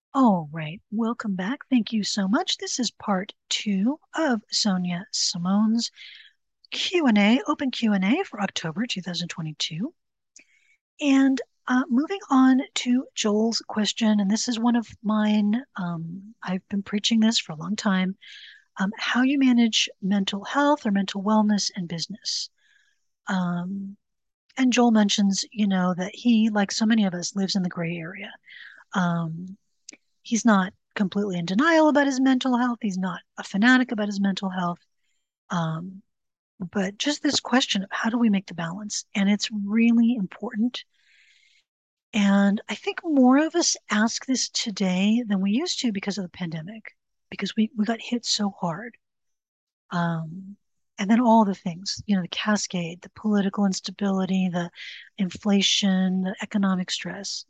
All right, welcome back. Thank you so much. This is part two of Sonia Simone's Q&A, open Q&A for October 2022. And moving on to Joel's question, and this is one of mine. I've been preaching this for a long time. How you manage mental health or mental wellness in business. Um, and Joel mentions, that he, like so many of us, lives in the gray area. Um, he's not completely in denial about his mental health. He's not a fanatic about his mental health. Um, but just this question of how do we make the balance? And it's really important. And I think more of us ask this today than we used to because of the pandemic, because we got hit so hard. Um, and then all the things, the cascade, the political instability, the inflation, the economic stress.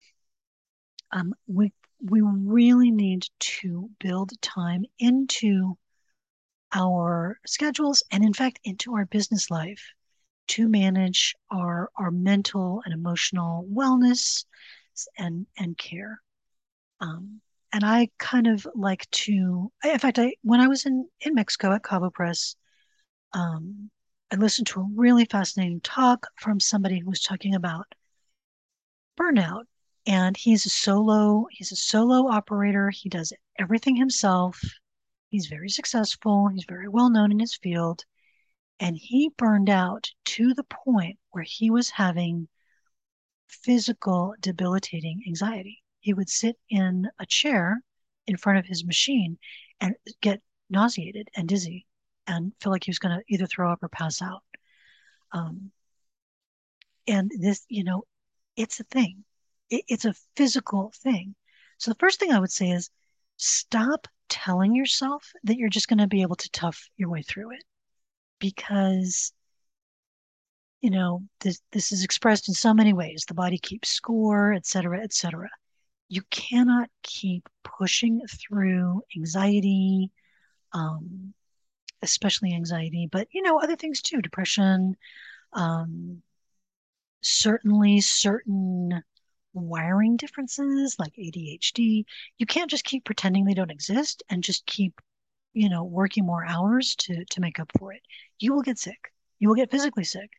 We really need to build time into our schedules and in fact into our business life to manage our mental and emotional wellness and care. And I kind of like to, in fact, when I was in Mexico at Cabo Press, um, I listened to a really fascinating talk from somebody who was talking about burnout. And he's a solo operator. He does everything himself. He's very successful. He's very well known in his field. And he burned out to the point where he was having physical debilitating anxiety. He would sit in a chair in front of his machine and get nauseated and dizzy and feel like he was going to either throw up or pass out. Um, and this, it's a thing. It's a physical thing. So the first thing I would say is stop telling yourself that you're just going to be able to tough your way through it because this is expressed in so many ways. The body keeps score, et cetera, et cetera. You cannot keep pushing through anxiety, um, especially anxiety, but other things too, depression, um, certainly certain wiring differences like ADHD. You can't just keep pretending they don't exist and just keep, working more hours to make up for it. You will get sick. You will get physically sick.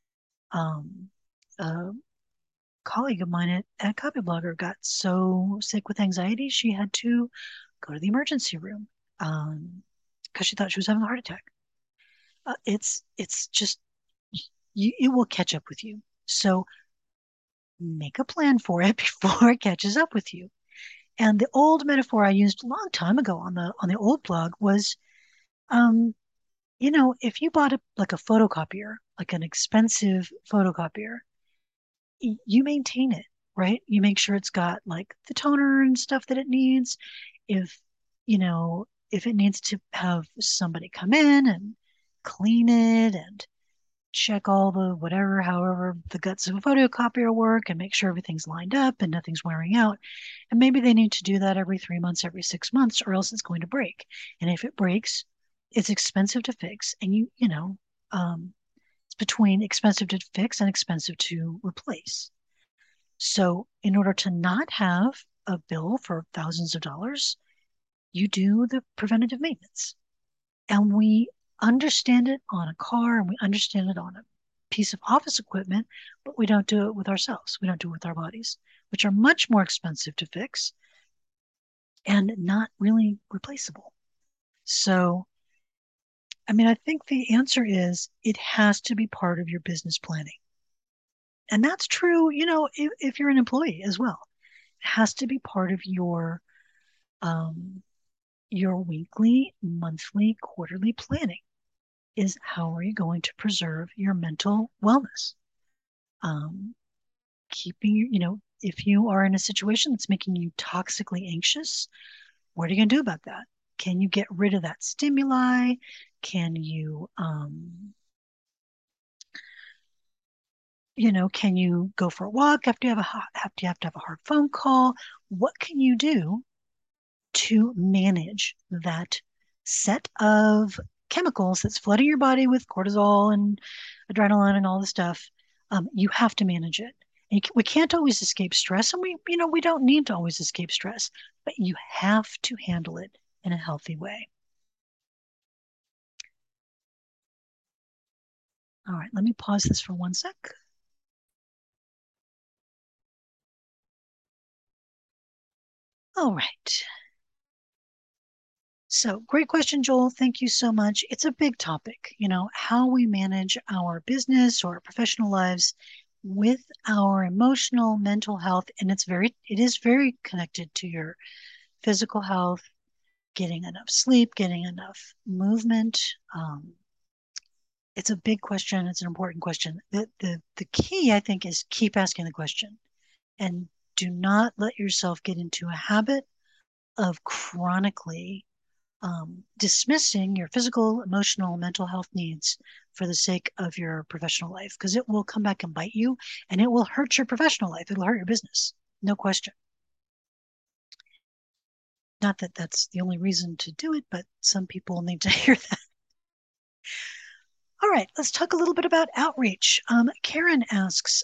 Um, a colleague of mine at Copyblogger got so sick with anxiety she had to go to the emergency room because she thought she was having a heart attack. It's just it will catch up with you. So make a plan for it before it catches up with you. And the old metaphor I used a long time ago on the old blog was, um, if you bought like a photocopier, like an expensive photocopier, you maintain it, right? You make sure it's got like the toner and stuff that it needs. If, if it needs to have somebody come in and clean it and check all the whatever, however the guts of a photocopier work and make sure everything's lined up and nothing's wearing out. And maybe they need to do that every 3 months, every 6 months, or else it's going to break. And if it breaks, it's expensive to fix. And it's between expensive to fix and expensive to replace. So in order to not have a bill for thousands of dollars, you do the preventative maintenance. And we understand it on a car and we understand it on a piece of office equipment, but we don't do it with ourselves. We don't do it with our bodies, which are much more expensive to fix and not really replaceable. So, I mean, I think the answer is it has to be part of your business planning. And that's true, if you're an employee as well. It has to be part of um, your weekly, monthly, quarterly planning is how are you going to preserve your mental wellness? Um, keeping if you are in a situation that's making you toxically anxious, what are you going to do about that? Can you get rid of that stimuli? Can can you go for a walk after you have to have a hard phone call? What can you do to manage that set of chemicals that's flooding your body with cortisol and adrenaline and all the stuff? You have to manage it. We can't always escape stress, and we don't need to always escape stress, but you have to handle it in a healthy way. All right, let me pause this for 1 sec. All right. So great question, Joel. Thank you so much. It's a big topic, how we manage our business or professional lives with our emotional, mental health. And it is very connected to your physical health, getting enough sleep, getting enough movement. It's a big question. It's an important question. The key, I think, is keep asking the question and do not let yourself get into a habit of chronically dismissing your physical, emotional, mental health needs for the sake of your professional life, because it will come back and bite you and it will hurt your professional life. It'll hurt your business. No question. Not that that's the only reason to do it, but some people need to hear that. All right, let's talk a little bit about outreach. Karen asks,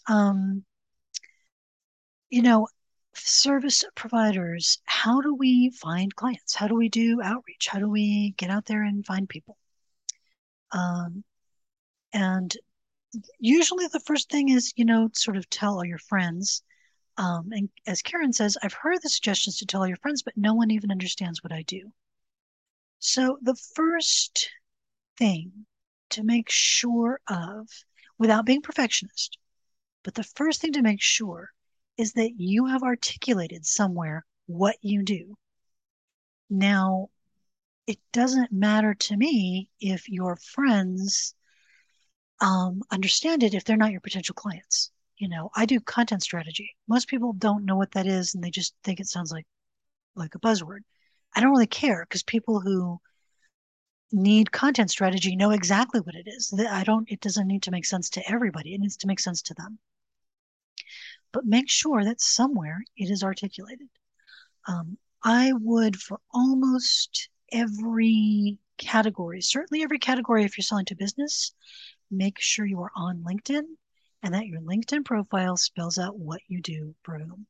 you know, service providers, how do we find clients? How do we do outreach? How do we get out there and find people? Um, and usually the first thing is, sort of tell all your friends. And as Karen says, I've heard the suggestions to tell all your friends, but no one even understands what I do. So the first thing to make sure of, without being perfectionist, but the first thing to make sure is that you have articulated somewhere what you do. Now, it doesn't matter to me if your friends understand it if they're not your potential clients. I do content strategy. Most people don't know what that is, and they just think it sounds like a buzzword. I don't really care because people who need content strategy know exactly what it is. It doesn't need to make sense to everybody. It needs to make sense to them. But make sure that somewhere it is articulated. I would, for almost every category, certainly every category if you're selling to business, make sure you are on LinkedIn and that your LinkedIn profile spells out what you do for whom.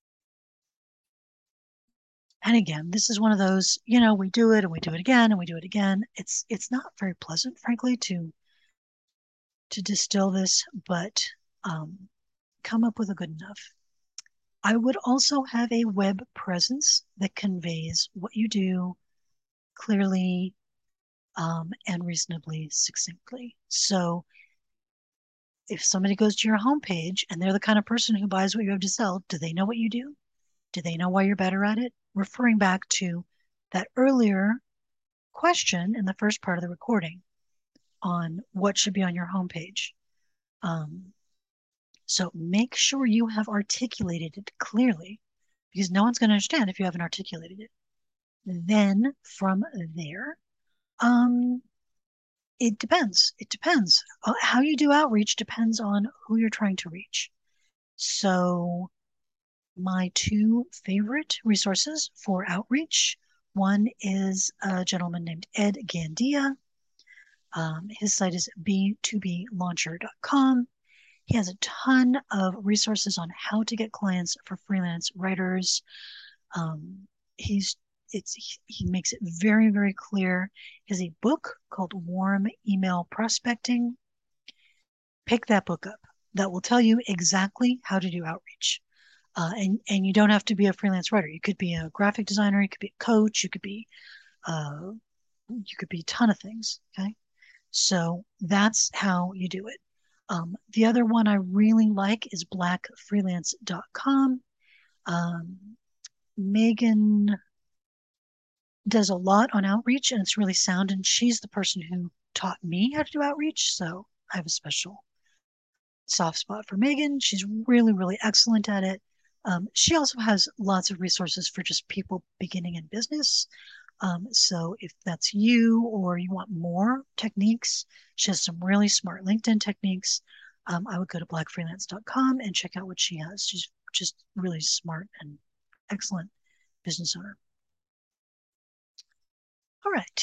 And again, this is one of those, we do it and we do it again and we do it again. It's not very pleasant, frankly, to distill this, but come up with a good enough. I would also have a web presence that conveys what you do clearly and reasonably succinctly. So if somebody goes to your homepage and they're the kind of person who buys what you have to sell, do they know what you do? Do they know why you're better at it? Referring back to that earlier question in the first part of the recording on what should be on your homepage. So make sure you have articulated it clearly because no one's going to understand if you haven't articulated it. Then from there, it depends. It depends. How you do outreach depends on who you're trying to reach. So my two favorite resources for outreach, one is a gentleman named Ed Gandia. His site is b2blauncher.com. He has a ton of resources on how to get clients for freelance writers. He's he makes it very, very clear. He has a book called Warm Email Prospecting. Pick that book up. That will tell you exactly how to do outreach. And you don't have to be a freelance writer. You could be a graphic designer. You could be a coach. You could be a ton of things. Okay, so that's how you do it. The other one I really like is blackfreelance.com. Megan does a lot on outreach and it's really sound. And she's the person who taught me how to do outreach. So I have a special soft spot for Megan. She's really, really excellent at it. She also has lots of resources for just people beginning in business. So if that's you or you want more techniques, she has some really smart LinkedIn techniques. I would go to blackfreelance.com and check out what she has. She's just really smart and excellent business owner. All right,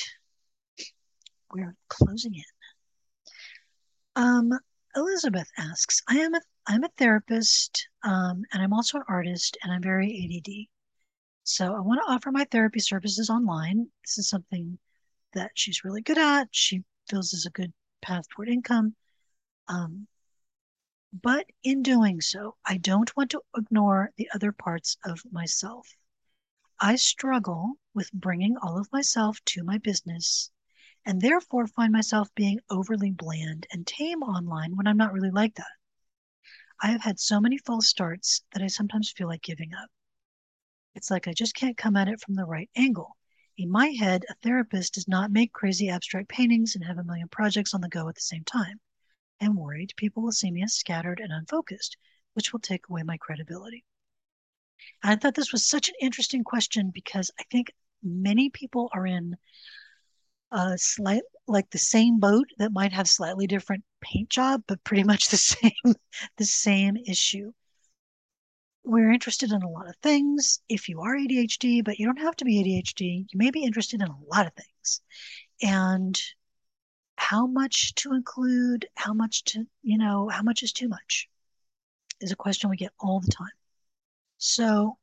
we're closing in. Elizabeth asks, I am I'm a therapist, and I'm also an artist, and I'm very ADD. So I want to offer my therapy services online. This is something that she's really good at. She feels is a good path toward income. Um, but in doing so, I don't want to ignore the other parts of myself. I struggle with bringing all of myself to my business and therefore find myself being overly bland and tame online when I'm not really like that. I have had so many false starts that I sometimes feel like giving up. It's like I just can't come at it from the right angle. In my head, a therapist does not make crazy abstract paintings and have a million projects on the go at the same time. I'm worried people will see me as scattered and unfocused, which will take away my credibility. And I thought this was such an interesting question because I think many people are in a slight like the same boat that might have slightly different paint job, but pretty much the same issue. We're interested in a lot of things. If you are ADHD, but you don't have to be ADHD, you may be interested in a lot of things. And how much to include, how much is too much is a question we get all the time. So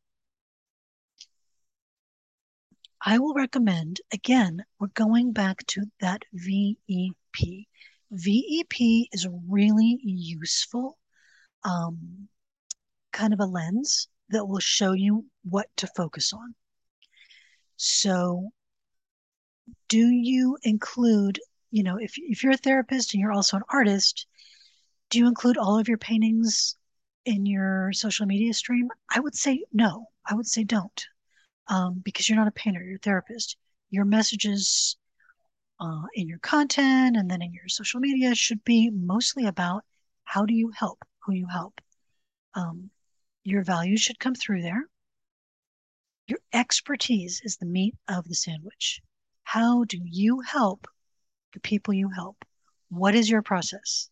I will recommend, again, we're going back to that VEP. VEP is a really useful kind of a lens that will show you what to focus on. So do you include, if you're a therapist and you're also an artist, do you include all of your paintings in your social media stream? I would say no. I would say don't, because you're not a painter, you're a therapist. Your messages in your content and then in your social media should be mostly about how do you help, who you help. Um, your values should come through there. Your expertise is the meat of the sandwich. How do you help the people you help? What is your process?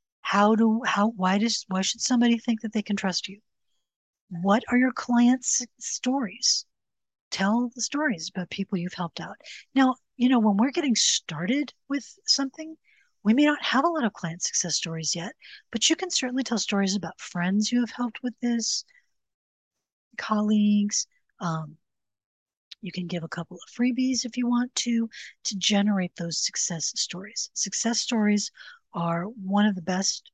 Why should somebody think that they can trust you? What are your clients' stories? Tell the stories about people you've helped out. Now, when we're getting started with something, we may not have a lot of client success stories yet, but you can certainly tell stories about friends you have helped with this, colleagues. Um, you can give a couple of freebies if you want to generate those success stories. Success stories are one of the best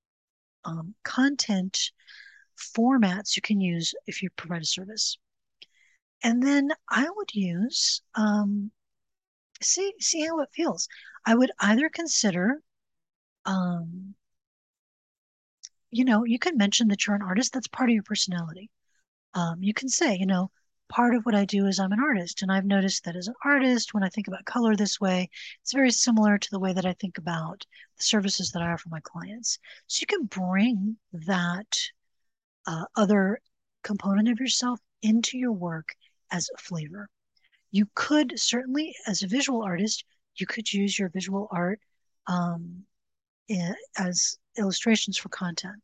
content formats you can use if you provide a service. And then I would use see how it feels. I would either consider um, you can mention that you're an artist, that's part of your personality. You can say, part of what I do is I'm an artist, and I've noticed that as an artist, when I think about color this way, it's very similar to the way that I think about the services that I offer my clients. So you can bring that other component of yourself into your work as a flavor. You could certainly, as a visual artist, you could use your visual art um, as illustrations for content.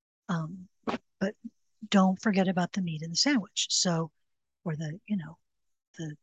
But don't forget about the meat in the sandwich. So, or the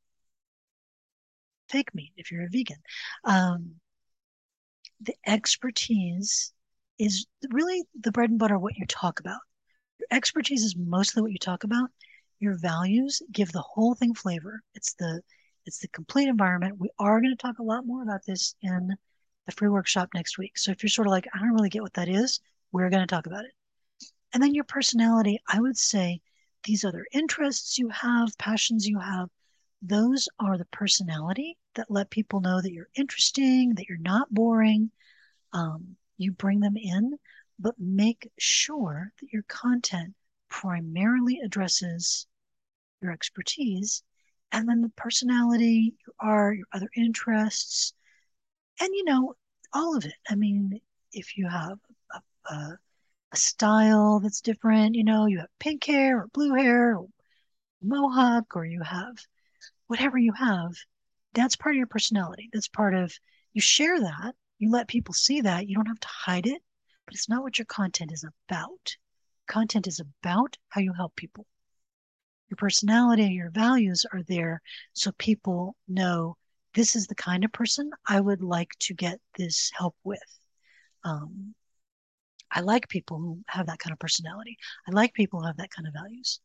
fake meat if you're a vegan. Um, the expertise is really the bread and butter of what you talk about. Your expertise is mostly what you talk about. Your values give the whole thing flavor. It's the complete environment. We are going to talk a lot more about this in the free workshop next week. So if you're sort of like, I don't really get what that is, we're going to talk about it. And then your personality, I would say these other interests you have, passions you have, those are the personality that let people know that you're interesting, that you're not boring. You bring them in, but make sure that your content primarily addresses your expertise and then the personality, your art, your other interests, and all of it. I mean, if you have a, a, a style that's different, you have pink hair or blue hair or mohawk, or you have whatever you have, that's part of your personality. That's part of, you share that, you let people see that. You don't have to hide it, but it's not what your content is about. Content is about how you help people. Your personality, your values are there so people know this is the kind of person I would like to get this help with. Um, I like people who have that kind of personality. I like people who have that kind of values.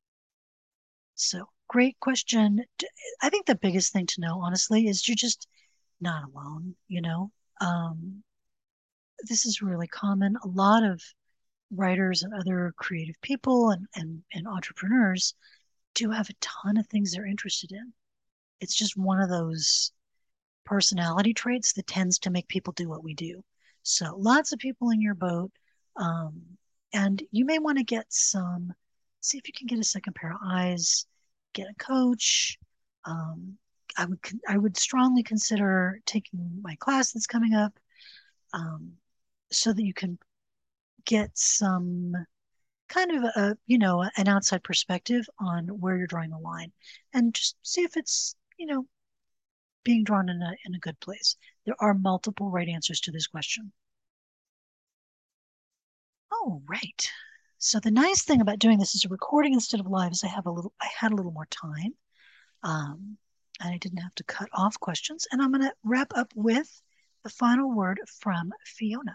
So great question. I think the biggest thing to know, honestly, is you're just not alone, you know? Um, this is really common. A lot of writers and other creative people and entrepreneurs do have a ton of things they're interested in. It's just one of those personality traits that tends to make people do what we do. So lots of people in your boat. Um, and you may want to see if you can get a second pair of eyes, get a coach. Um, I would strongly consider taking my class that's coming up, um, so that you can get some kind of an outside perspective on where you're drawing the line, and just see if it's being drawn in a good place. There are multiple right answers to this question. Oh, right. So the nice thing about doing this as a recording instead of live is I had a little more time, um, and I didn't have to cut off questions. And I'm going to wrap up with the final word from Fiona.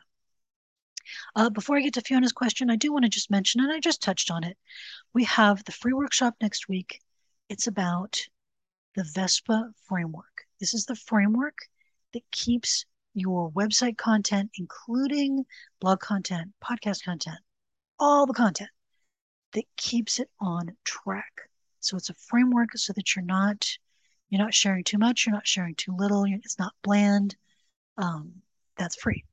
Before I get to Fiona's question, I do want to just mention, and I just touched on it, we have the free workshop next week. It's about the Vespa framework. This is the framework that keeps your website content, including blog content, podcast content, all the content that keeps it on track. So it's a framework so that you're not sharing too much, you're not sharing too little, it's not bland. That's free.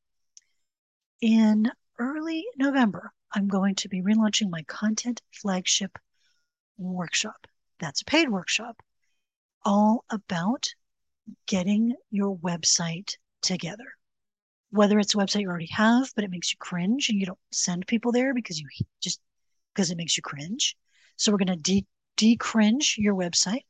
In early November, I'm going to be relaunching my content flagship workshop. That's a paid workshop, all about getting your website together. Whether it's a website you already have, but it makes you cringe and you don't send people there because it makes you cringe. So we're going to de-cringe your website.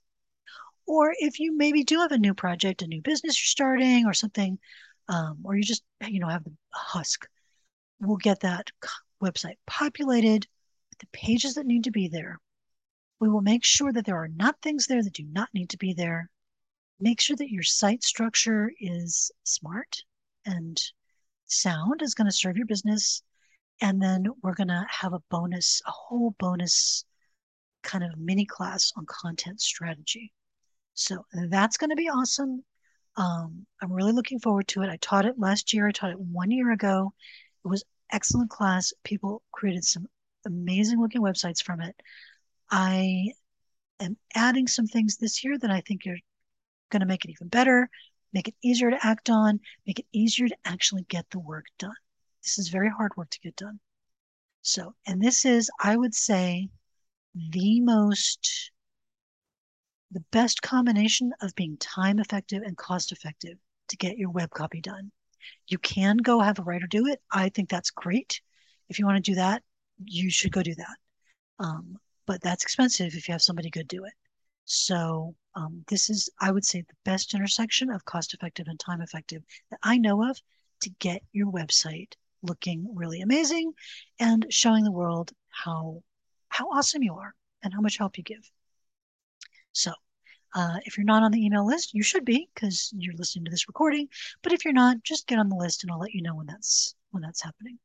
Or if you maybe do have a new project, a new business you're starting or something, or you just, have the husk, we'll get that website populated with the pages that need to be there. We will make sure that there are not things there that do not need to be there. Make sure that your site structure is smart and sound, is going to serve your business. And then we're going to have a whole bonus kind of mini class on content strategy. So that's going to be awesome. I'm really looking forward to it. I taught it last year. I taught it 1 year ago. It was excellent class. People created some amazing looking websites from it. I am adding some things this year that I think are going to make it even better, make it easier to act on, make it easier to actually get the work done. This is very hard work to get done. So, and this is, I would say, the most, the best combination of being time effective and cost effective to get your web copy done. You can go have a writer do it. I think that's great. If you want to do that, you should go do that. Um, but that's expensive if you have somebody good do it. So this is, I would say, the best intersection of cost effective and time effective that I know of to get your website looking really amazing and showing the world how awesome you are and how much help you give. So if you're not on the email list, you should be because you're listening to this recording. But if you're not, just get on the list and I'll let you know when that's happening.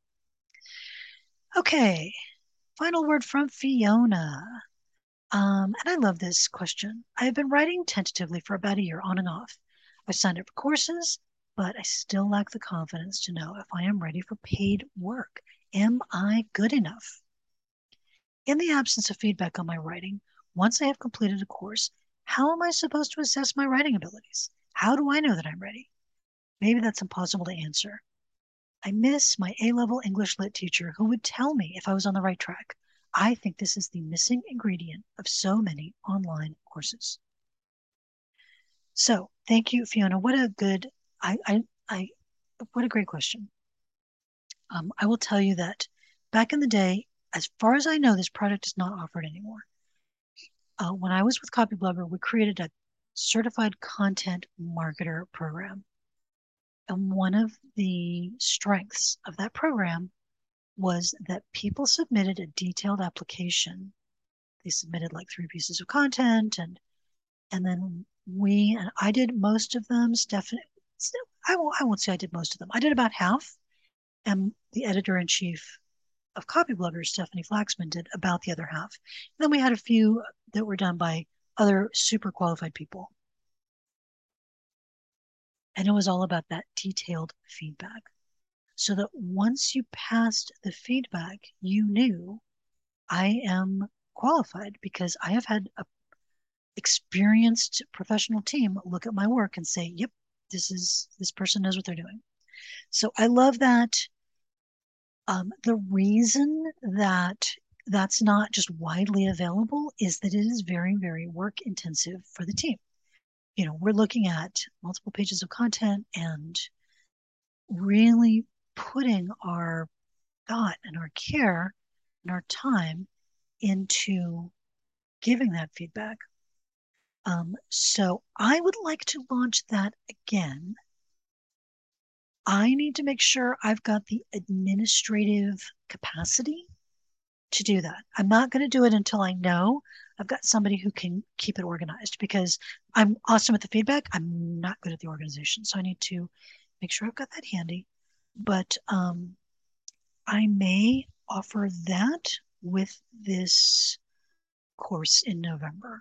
Okay, final word from Fiona. And I love this question. I have been writing tentatively for about a year on and off. I've signed up for courses, but I still lack the confidence to know if I am ready for paid work. Am I good enough? In the absence of feedback on my writing, once I have completed a course, how am I supposed to assess my writing abilities? How do I know that I'm ready? Maybe that's impossible to answer. I miss my A-level English lit teacher who would tell me if I was on the right track. I think this is the missing ingredient of so many online courses. So thank you, Fiona. What a good, what a great question. I will tell you that back in the day, as far as I know, this product is not offered anymore. When I was with Copyblogger, we created a certified content marketer program. And one of the strengths of that program was that people submitted a detailed application. They submitted like 3 pieces of content and then and I did most of them. Stephanie, I won't say I did most of them. I did about half. and the editor-in-chief of Copyblogger, Stephanie Flaxman, did about the other half. And then we had a few that were done by other super qualified people. And it was all about that detailed feedback. So that once you passed the feedback, you knew I am qualified because I have had a experienced professional team look at my work and say, yep, this person knows what they're doing. So I love that. The reason that that's not just widely available is that it is very, very work intensive for the team. You know, we're looking at multiple pages of content and really putting our thought and our care and our time into giving that feedback. So I would like to launch that again. I need to make sure I've got the administrative capacity to do that. I'm not going to do it until I know I've got somebody who can keep it organized because I'm awesome at the feedback. I'm not good at the organization. So I need to make sure I've got that handy. But I may offer that with this course in November.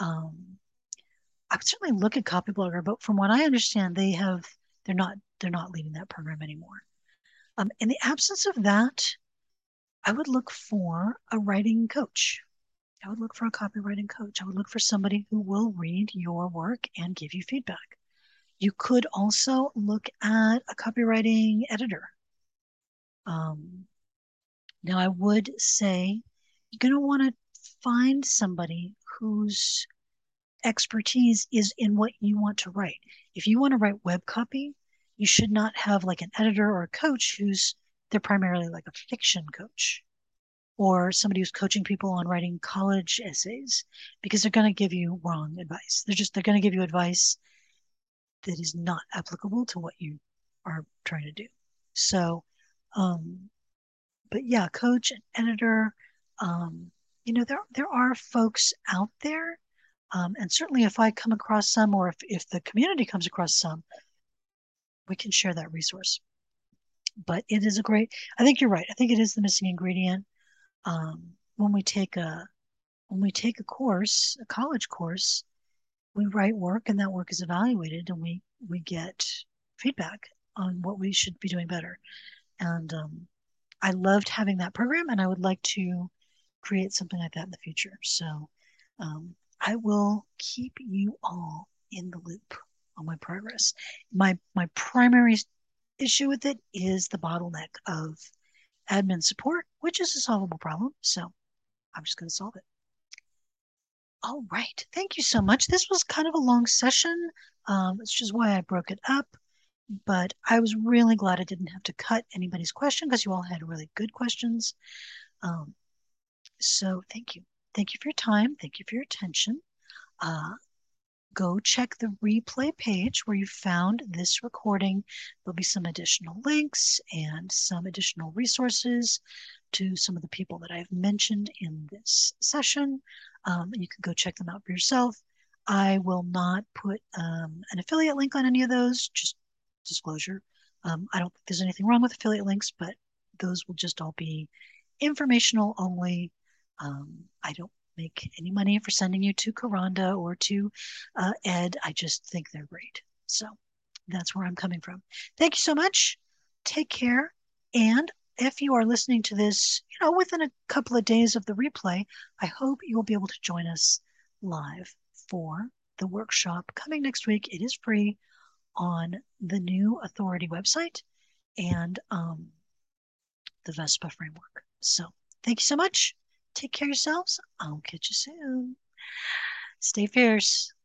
I would certainly look at Copyblogger, but from what I understand, they're not leading that program anymore. In the absence of that, I would look for a writing coach. I would look for a copywriting coach. I would look for somebody who will read your work and give you feedback. You could also look at a copywriting editor. Now, I would say you're going to want to find somebody whose expertise is in what you want to write. If you want to write web copy, you should not have like an editor or a coach they're primarily like a fiction coach or somebody who's coaching people on writing college essays because they're going to give you wrong advice. They're going to give you advice that is not applicable to what you are trying to do. So, um, but yeah, coach and editor, you know, there are folks out there. And certainly if I come across some or if the community comes across some, we can share that resource. But it is a great, I think you're right. I think it is the missing ingredient. When we take a course, a college course, we write work and that work is evaluated and we get feedback on what we should be doing better. And I loved having that program and I would like to create something like that in the future. So I will keep you all in the loop on my progress. My primary issue with it is the bottleneck of admin support, which is a solvable problem. So I'm just going to solve it. All right. Thank you so much. This was kind of a long session, which is why I broke it up. But I was really glad I didn't have to cut anybody's question because you all had really good questions. Um, so thank you. Thank you for your time. Thank you for your attention. Uh, Go check the replay page where you found this recording. There'll be some additional links and some additional resources to some of the people that I've mentioned in this session. You can go check them out for yourself. I will not put an affiliate link on any of those, just disclosure. I don't think there's anything wrong with affiliate links, but those will just all be informational only. I don't make any money for sending you to Karanda or to Ed. I just think they're great. So that's where I'm coming from. Thank you so much. Take care. And if you are listening to this, you know, within a couple of days of the replay, I hope you will be able to join us live for the workshop coming next week. It is free on the new Authority website and the Vespa framework. So thank you so much. Take care of yourselves. I'll catch you soon. Stay fierce.